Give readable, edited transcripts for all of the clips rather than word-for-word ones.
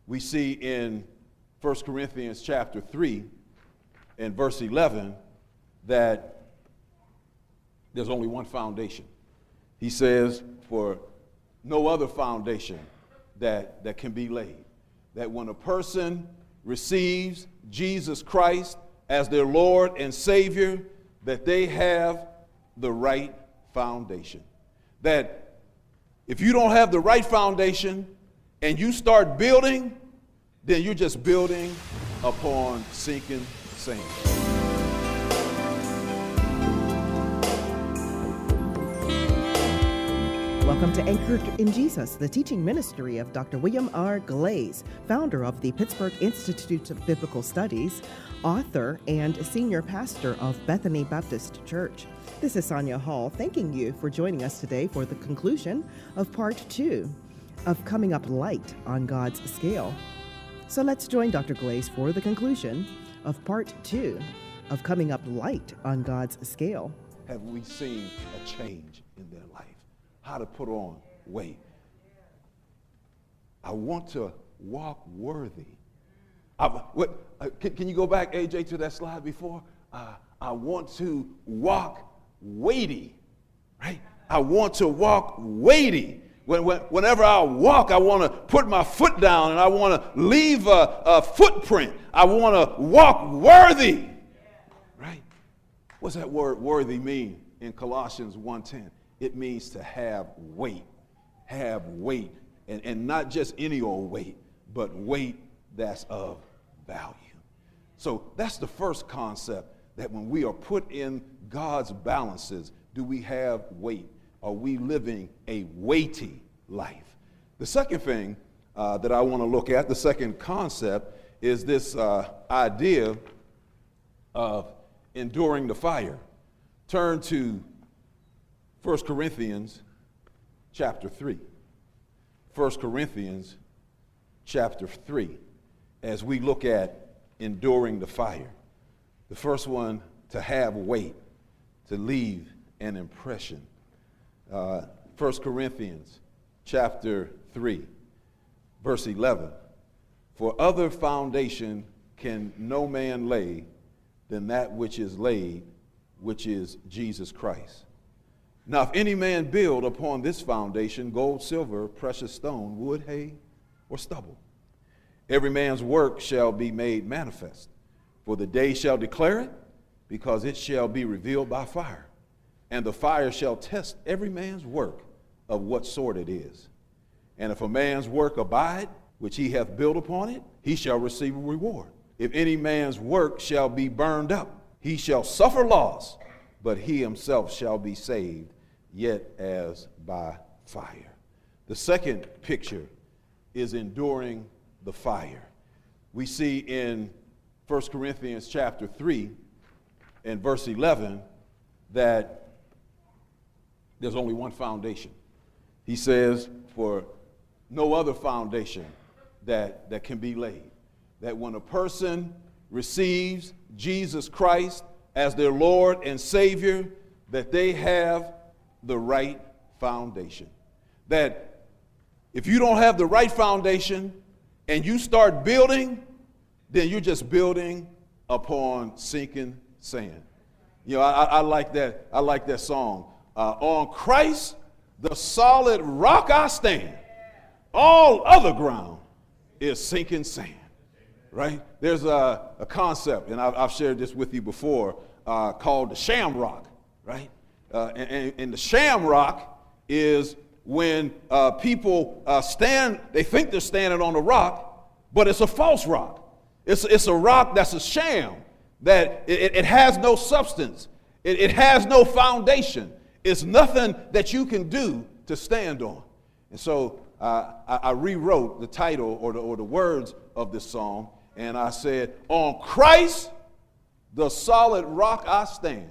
we see in 1 Corinthians chapter 3 and verse 11 that there's only one foundation. He says, for no other foundation that can be laid. That when a person receives Jesus Christ as their Lord and Savior, that they have the right foundation. That if you don't have the right foundation and you start building, then you're just building upon sinking sand. Welcome to Anchored in Jesus, the teaching ministry of Dr. William R. Glaze, founder of the Pittsburgh Institute of Biblical Studies, author and senior pastor of Bethany Baptist Church. This is Sonia Hall, thanking you for joining us today for the conclusion of part 2 of Coming Up Light on God's Scale. So let's join Dr. Glaze for the conclusion of part 2 of Coming Up Light on God's Scale. Have we seen a change in their life? How to put on weight. I want to walk worthy. Can you go back, AJ, to that slide before? I want to walk weighty, right? I want to walk weighty. Whenever I walk, I want to put my foot down and I want to leave a footprint. I want to walk worthy, right? What's that word worthy mean in Colossians 1:10? It means to have weight, and not just any old weight, but weight that's of value. So that's the first concept, that when we are put in God's balances, do we have weight? Are we living a weighty life? The second thing that I want to look at, the second concept, is this idea of enduring the fire. Turn to 1 Corinthians chapter 3. 1 Corinthians chapter 3, as we look at enduring the fire. The first one, to have weight, to leave an impression. 1 Corinthians chapter 3, verse 11. For other foundation can no man lay than that which is laid, which is Jesus Christ. Now, if any man build upon this foundation gold, silver, precious stone, wood, hay, or stubble, every man's work shall be made manifest. For the day shall declare it, because it shall be revealed by fire. And the fire shall test every man's work of what sort it is. And if a man's work abide, which he hath built upon it, he shall receive a reward. If any man's work shall be burned up, he shall suffer loss, but he himself shall be saved, yet as by fire. The second picture is enduring the fire. We see in 1 Corinthians chapter 3 and verse 11 that there's only one foundation. He says, for no other foundation that can be laid. That when a person receives Jesus Christ as their Lord and Savior, that they have the right foundation. That if you don't have the right foundation and you start building, then you're just building upon sinking sand. You know, I like that. I like that song. On Christ, the solid rock I stand. All other ground is sinking sand. Right? There's a concept, and I've shared this with you before, called the shamrock. Right? And the shamrock is when people stand, they think they're standing on a rock, but it's a false rock. It's a rock that's a sham, that it has no substance. It has no foundation. It's nothing that you can do to stand on. And so I rewrote the title or the words of this song, and I said, on Christ, the solid rock I stand.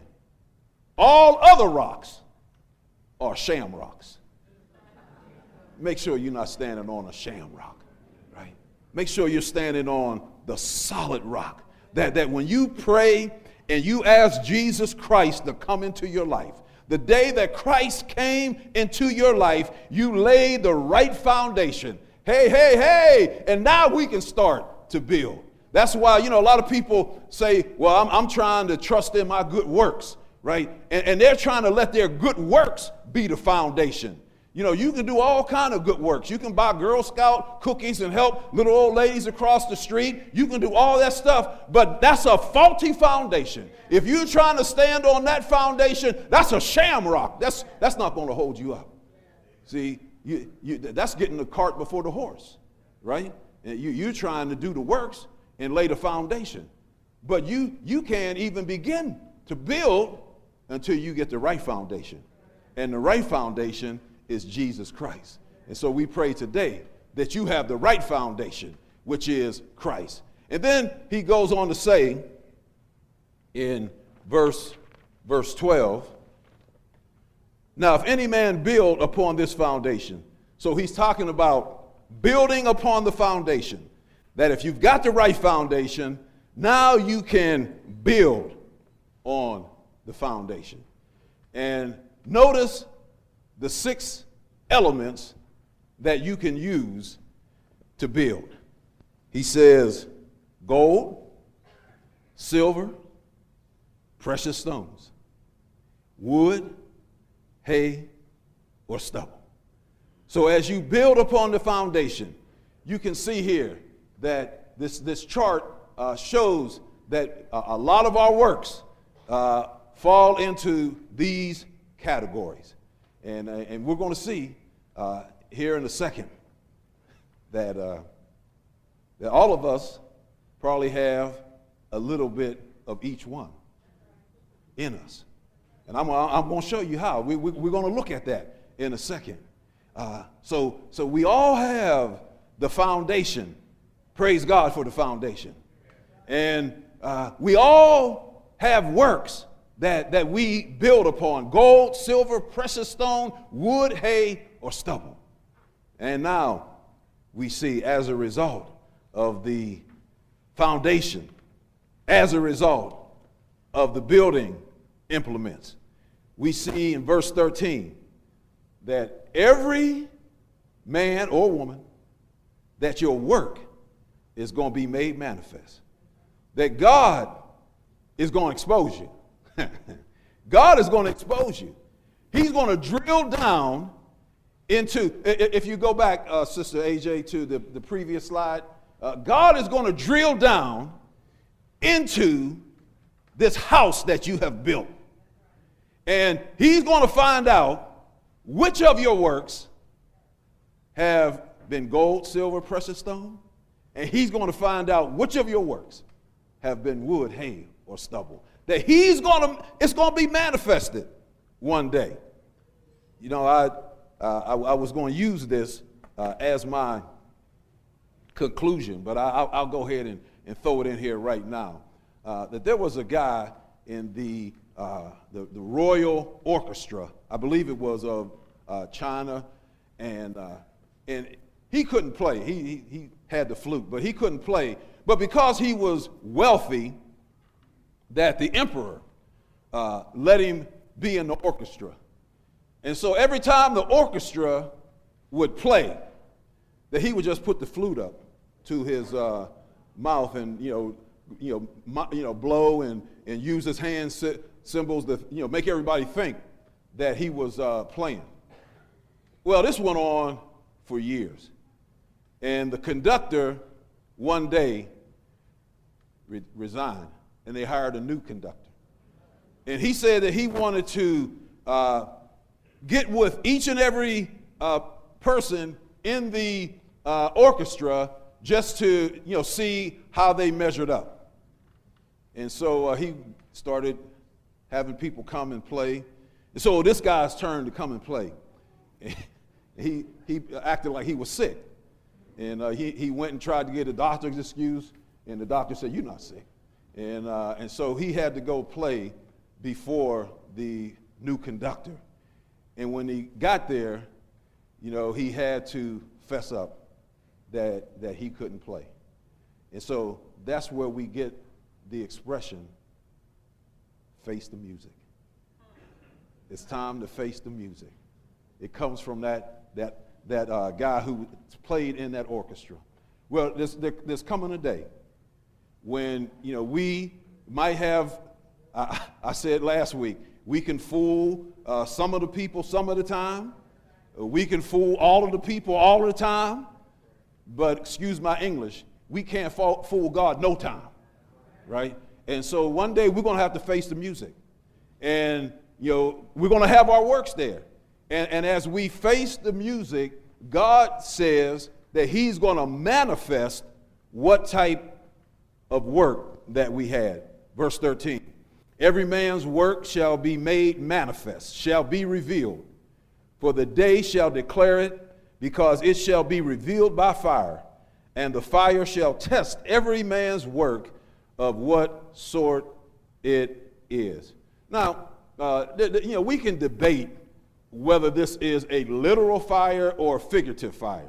All other rocks are shamrocks. Make sure you're not standing on a shamrock, right? Make sure you're standing on the solid rock. That when you pray and you ask Jesus Christ to come into your life, the day that Christ came into your life, you laid the right foundation. Hey, hey, hey. And now we can start to build. That's why, a lot of people say, well, I'm trying to trust in my good works, right? And they're trying to let their good works be the foundation. You can do all kind of good works. You can buy Girl Scout cookies and help little old ladies across the street. You can do all that stuff, but that's a faulty foundation. If you're trying to stand on that foundation, that's a shamrock. That's not going to hold you up. See, that's getting the cart before the horse, right? And you're trying to do the works and lay the foundation. But you can't even begin to build until you get the right foundation. And the right foundation is Jesus Christ. And so we pray today that you have the right foundation, which is Christ. And then he goes on to say in verse 12, now if any man build upon this foundation, so he's talking about building upon the foundation, that if you've got the right foundation, now you can build on the foundation. And notice the 6 elements that you can use to build. He says gold, silver, precious stones, wood, hay, or stubble. So as you build upon the foundation, you can see here that this chart shows that a lot of our works fall into these categories. And we're going to see here in a second that all of us probably have a little bit of each one in us. And I'm going to show you how. We're going to look at that in a second. So we all have the foundation. Praise God for the foundation. And we all have works that we build upon: gold, silver, precious stone, wood, hay, or stubble. And now we see, as a result of the foundation, as a result of the building implements, we see in verse 13 that every man or woman, that your work is going to be made manifest, that God is going to expose you. God is going to expose you. He's going to drill down into, if you go back, Sister AJ, to the previous slide, God is going to drill down into this house that you have built. And he's going to find out which of your works have been gold, silver, precious stone. And he's going to find out which of your works have been wood, hay, or stubble. That it's going to be manifested one day. I was going to use this as my conclusion, but I'll go ahead and throw it in here right now. That there was a guy in the Royal Orchestra, I believe it was of China, and he couldn't play. He had the flute, but he couldn't play. But because he was wealthy, that the emperor let him be in the orchestra. And so every time the orchestra would play, that he would just put the flute up to his mouth and blow and use his hand symbols to make everybody think that he was playing. Well, this went on for years, and the conductor one day resigned, and they hired a new conductor. And he said that he wanted to get with each and every person in the orchestra just to see how they measured up. And so he started having people come and play. And so this guy's turn to come and play. He acted like he was sick. And he went and tried to get a doctor's excuse, and the doctor said, "You're not sick." And so he had to go play before the new conductor. And when he got there, he had to fess up that he couldn't play. And so that's where we get the expression, face the music. It's time to face the music. It comes from that that guy who played in that orchestra. Well, there's coming a day when, we might have, I said last week, we can fool some of the people some of the time. We can fool all of the people all the time. But excuse my English, we can't fool God no time, right? And so one day we're going to have to face the music. And, we're going to have our works there. And as we face the music, God says that he's going to manifest what type of work that we had. Verse 13, every man's work shall be made manifest, shall be revealed. For the day shall declare it, because it shall be revealed by fire, and the fire shall test every man's work of what sort it is. Now, we can debate whether this is a literal fire or a figurative fire.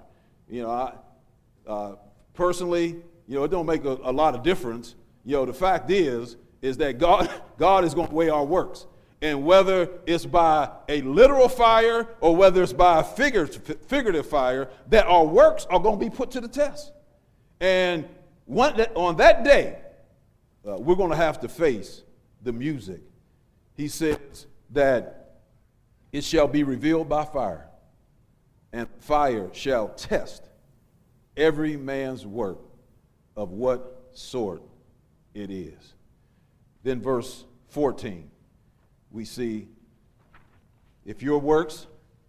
Personally, it don't make a lot of difference. The fact is that God is going to weigh our works. And whether it's by a literal fire or whether it's by a figurative fire, that our works are going to be put to the test. And on that day, we're going to have to face the music. He says that it shall be revealed by fire, and fire shall test every man's work of what sort it is. Then verse 14. We see, if your works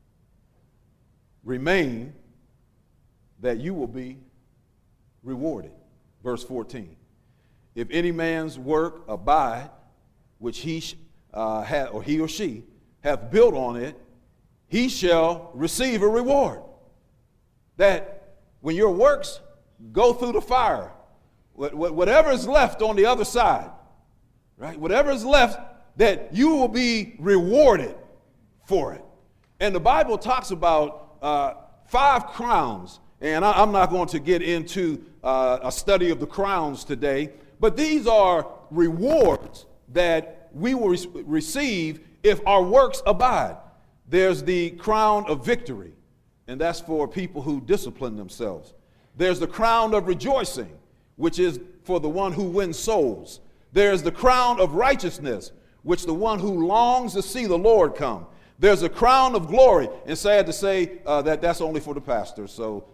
remain, that you will be rewarded. Verse 14. If any man's work abide, which he or she hath built on it, he shall receive a reward. That when your works go through the fire, whatever is left on the other side, right? Whatever is left, that you will be rewarded for it. And the Bible talks about 5 crowns, and I'm not going to get into a study of the crowns today, but these are rewards that we will receive if our works abide. There's the crown of victory, and that's for people who discipline themselves. There's the crown of rejoicing, which is for the one who wins souls. There's the crown of righteousness, which the one who longs to see the Lord come. There's a crown of glory, and sad to say that's only for the pastor. So,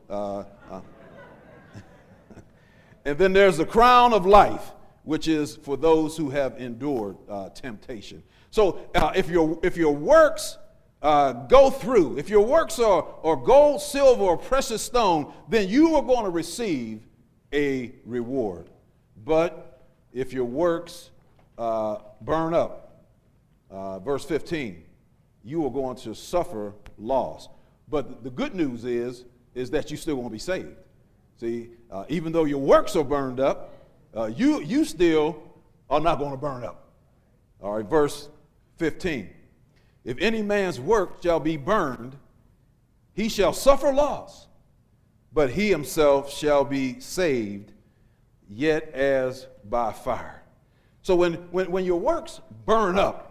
and then there's the crown of life, which is for those who have endured temptation. So, if your works go through, if your works are gold, silver, or precious stone, then you are going to receive a reward. But if your works burn up, verse 15, you are going to suffer loss. But the good news is that you still won't be saved. See, even though your works are burned up, you still are not going to burn up. All right, verse 15. If any man's work shall be burned, he shall suffer loss, but he himself shall be saved, yet as by fire. So when your works burn up,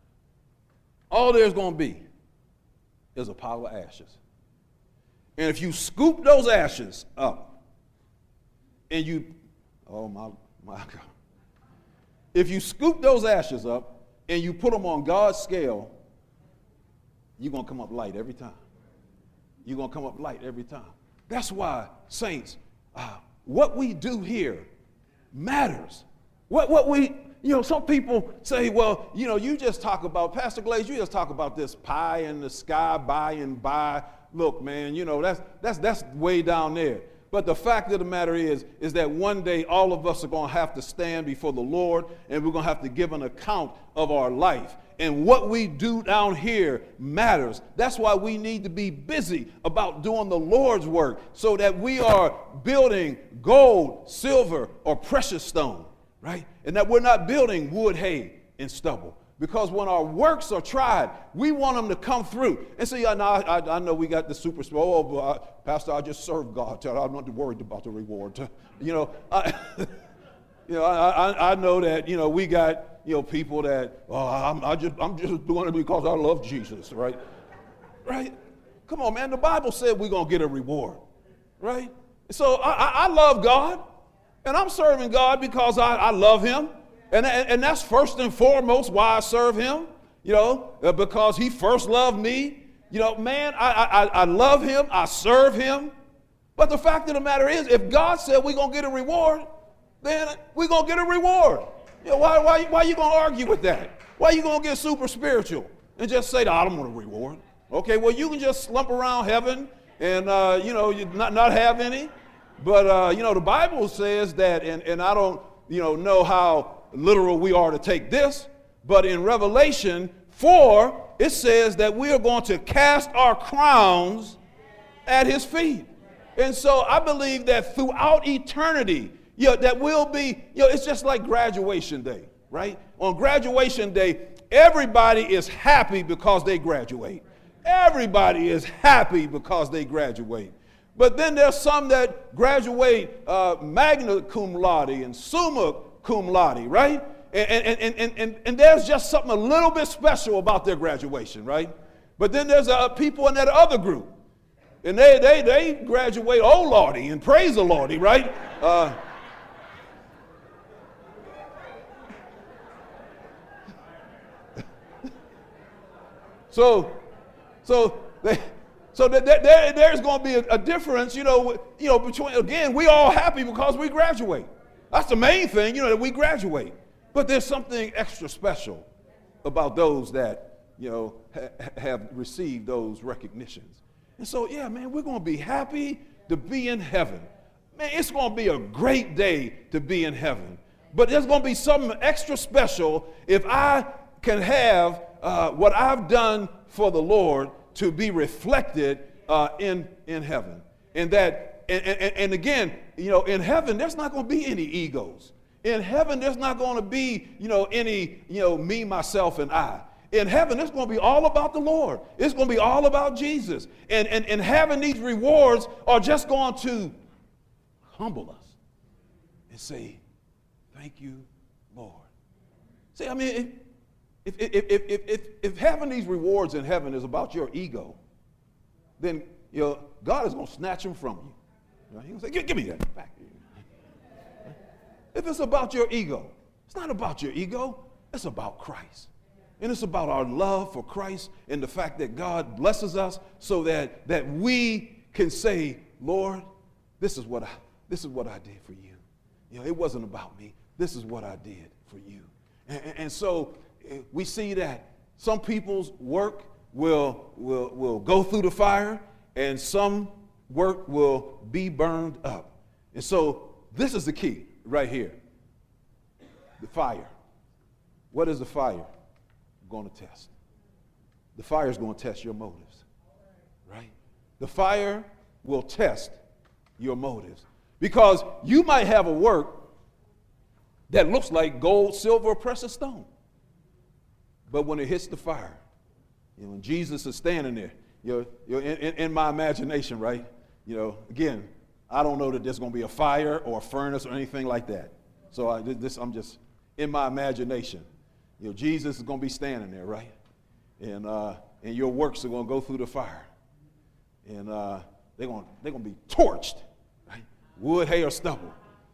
all there's going to be is a pile of ashes. And if you scoop those ashes up and oh my God. If you scoop those ashes up and you put them on God's scale, you're going to come up light every time. You're going to come up light every time. That's why, saints, what we do here matters. What we, some people say, well, you just talk about, Pastor Glaze, you just talk about this pie in the sky, by and by. Look, man, that's way down there. But the fact of the matter is that one day all of us are going to have to stand before the Lord, and we're going to have to give an account of our life. And what we do down here matters. That's why we need to be busy about doing the Lord's work, so that we are building gold, silver, or precious stone, right? And that we're not building wood, hay, and stubble. Because when our works are tried, we want them to come through. And say, I know we got the super, Pastor, I just serve God. I'm not worried about the reward. I know that, we got, people that, I'm just doing it because I love Jesus, right? Right? Come on, man. The Bible said we're going to get a reward, right? So I love God, and I'm serving God because I love him. And that's first and foremost why I serve him, because he first loved me. Man, I love him. I serve him. But the fact of the matter is, if God said we're going to get a reward, then we're going to get a reward. Why are you going to argue with that? Why are you going to get super spiritual and just say, I don't want a reward? Okay, well, you can just slump around heaven and, you not have any. But, the Bible says that, and I don't, know how literal we are to take this, but in Revelation 4, it says that we are going to cast our crowns at his feet. And so I believe that throughout eternity, that will be, it's just like graduation day, right? On graduation day, everybody is happy because they graduate. Everybody is happy because they graduate. But then there's some that graduate magna cum laude and summa cum laude, right? And there's just something a little bit special about their graduation, right? But then there's people in that other group, and they graduate oh lordy and praise the Lordy, right? So there's going to be a difference, between, again, we all happy because we graduate. That's the main thing, that we graduate. But there's something extra special about those that, have received those recognitions. And so, yeah, man, we're going to be happy to be in heaven. Man, it's going to be a great day to be in heaven. But there's going to be something extra special if I can have what I've done for the Lord to be reflected in heaven. And that, and again, in heaven, there's not going to be any egos. In heaven, there's not going to be, any, me, myself, and I. In heaven, it's going to be all about the Lord. It's going to be all about Jesus. And having these rewards are just going to humble us and say, thank you, Lord. See, I mean, if having these rewards in heaven is about your ego, then God is going to snatch them from you. He's going to say, give me that back. If it's about your ego, it's not about your ego. It's about Christ. And it's about our love for Christ and the fact that God blesses us so that we can say, Lord, this is what I did for you. It wasn't about me. This is what I did for you. And so we see that some people's work will go through the fire and some work will be burned up. And so this is the key right here. The fire. What is the fire going to test? The fire is going to test your motives, right? The fire will test your motives because you might have a work that looks like gold, silver, or precious stone. But when it hits the fire, when Jesus is standing there, in my imagination, right? Again, I don't know that there's going to be a fire or a furnace or anything like that. So I'm just in my imagination. Jesus is going to be standing there, right? And your works are going to go through the fire, and they're going to be torched, right? Wood, hay, or stubble,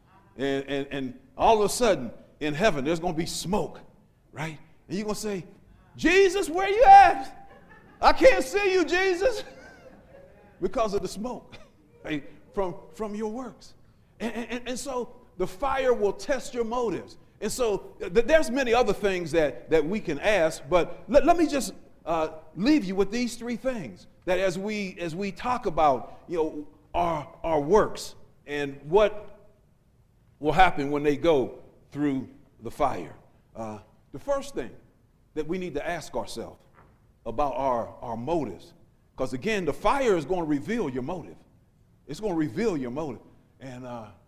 and all of a sudden in heaven there's going to be smoke, right? And you're going to say, Jesus, where you at? I can't see you, Jesus, because of the smoke, right? From your works. And so the fire will test your motives. And so there's many other things that we can ask, but let me just leave you with these three things, that as we talk about our works and what will happen when they go through the fire. The first thing that we need to ask ourselves about our motives, because again, the fire is going to reveal your motive. It's going to reveal your motive. And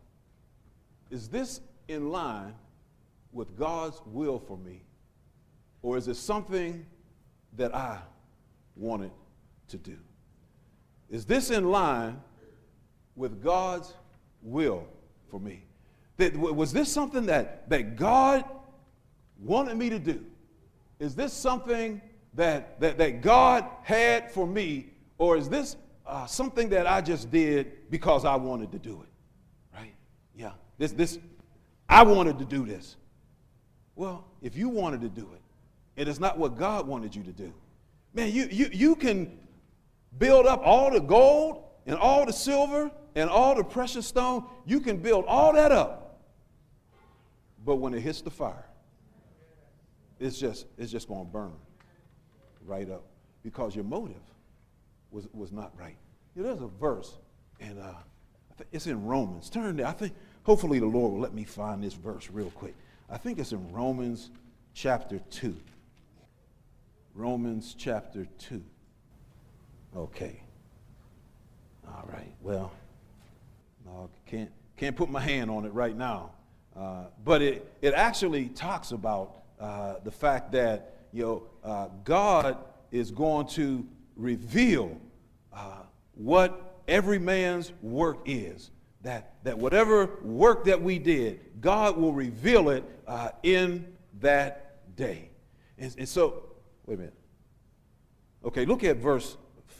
is this in line with God's will for me? Or is it something that I wanted to do? Is this in line with God's will for me? Was this something that God wanted me to do? Is this something that God had for me? Or is this something that I just did because I wanted to do it? Right? Yeah. I wanted to do this. Well, if you wanted to do it, it is not what God wanted you to do. Man, you can build up all the gold and all the silver and all the precious stone. You can build all that up. But when it hits the fire, it's just going to burn right up because your motive was not right. You know, there's a verse, and it's in Romans. Turn there. I think hopefully the Lord will let me find this verse real quick. I think it's in Romans chapter 2. Romans chapter 2. Okay. All right. Well, no, can't put my hand on it right now. But it actually talks about the fact that, God is going to reveal what every man's work is. That whatever work that we did, God will reveal it in that day. And so, wait a minute. Okay, look at verse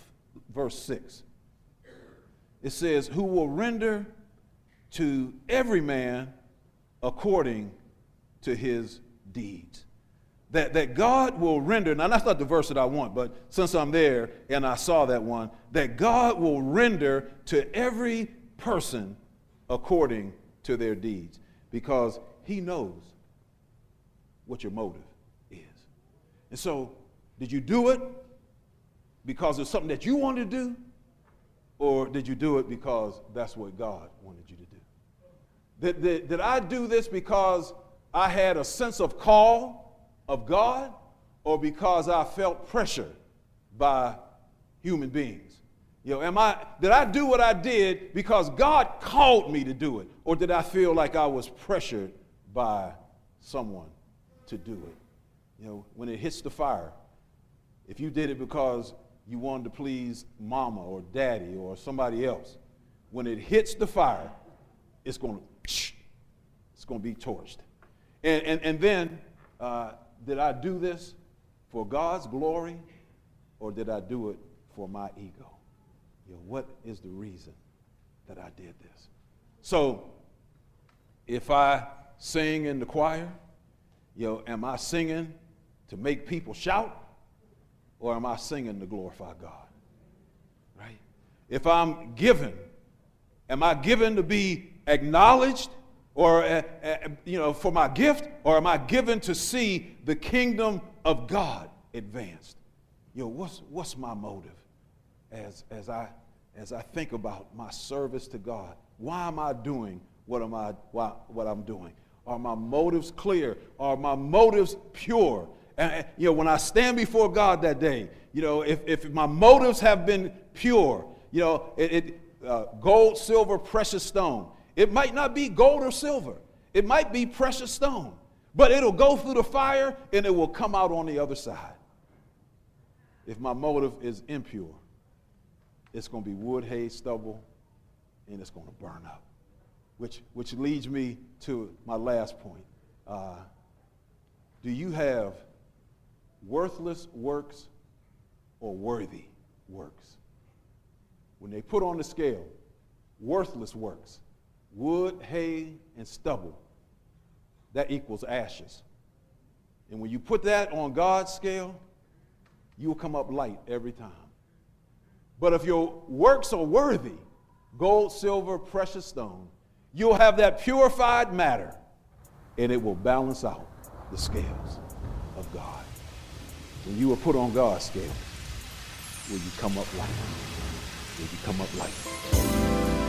6. It says, who will render to every man according to his deeds. That God will render, now that's not the verse that I want, but since I'm there and I saw that one, that God will render to every person according to their deeds, because he knows what your motive is. And so, did you do it because it's something that you wanted to do, or did you do it because that's what God wanted you to do? Did I do this because I had a sense of call of God, or because I felt pressured by human beings? Did I do what I did because God called me to do it, or did I feel like I was pressured by someone to do it? When it hits the fire, if you did it because you wanted to please mama or daddy or somebody else, when it hits the fire, it's going to be torched. And then, did I do this for God's glory, or did I do it for my ego? What is the reason that I did this? So, if I sing in the choir, am I singing to make people shout, or am I singing to glorify God? Right? If I'm given, am I given to be acknowledged, or for my gift, or am I given to see the kingdom of God advanced? What's my motive as I think about my service to God? Why am I doing what I'm doing? Are my motives clear? Are my motives pure? And when I stand before God that day, if my motives have been pure, gold, silver, precious stone. It might not be gold or silver. It might be precious stone. But it'll go through the fire and it will come out on the other side. If my motive is impure, it's going to be wood, hay, stubble, and it's going to burn up. Which leads me to my last point. Do you have worthless works or worthy works? When they put on the scale, worthless works, wood, hay, and stubble, that equals ashes. And when you put that on God's scale, you will come up light every time. But if your works are worthy, gold, silver, precious stone, you'll have that purified matter, and it will balance out the scales of God. When you are put on God's scale, will you come up light? Will you come up light?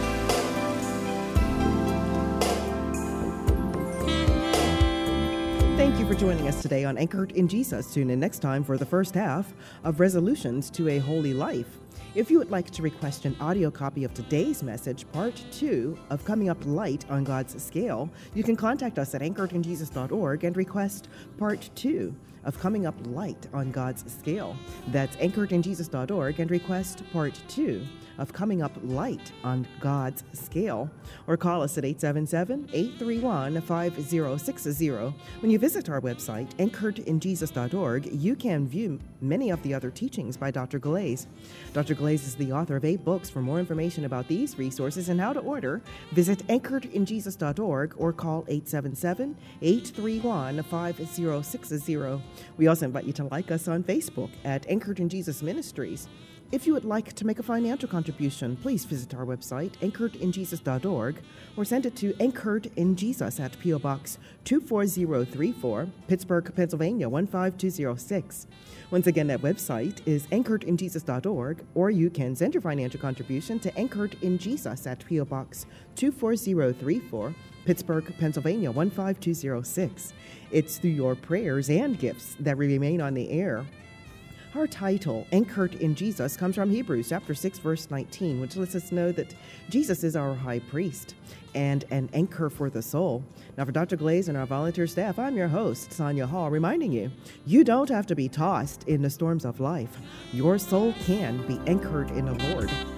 Thank you for joining us today on Anchored in Jesus. Tune in next time for the first half of Resolutions to a Holy Life. If you would like to request an audio copy of today's message, part 2 of Coming Up Light on God's Scale, you can contact us at anchoredinjesus.org and request part 2 of Coming Up Light on God's Scale. That's anchoredinjesus.org and request part 2 of coming up light on God's scale. Or call us at 877-831-5060. When you visit our website, anchoredinjesus.org, you can view many of the other teachings by Dr. Glaze. Dr. Glaze is the author of 8 books. For more information about these resources and how to order, visit anchoredinjesus.org or call 877-831-5060. We also invite you to like us on Facebook at Anchored in Jesus Ministries. If you would like to make a financial contribution, please visit our website, anchoredinjesus.org, or send it to Anchored in Jesus at P.O. Box 24034, Pittsburgh, Pennsylvania 15206. Once again, that website is anchoredinjesus.org, or you can send your financial contribution to Anchored in Jesus at P.O. Box 24034, Pittsburgh, Pennsylvania 15206. It's through your prayers and gifts that we remain on the air. Our title, Anchored in Jesus, comes from Hebrews chapter 6, verse 19, which lets us know that Jesus is our high priest and an anchor for the soul. Now, for Dr. Glaze and our volunteer staff, I'm your host, Sonia Hall, reminding you, you don't have to be tossed in the storms of life. Your soul can be anchored in the Lord.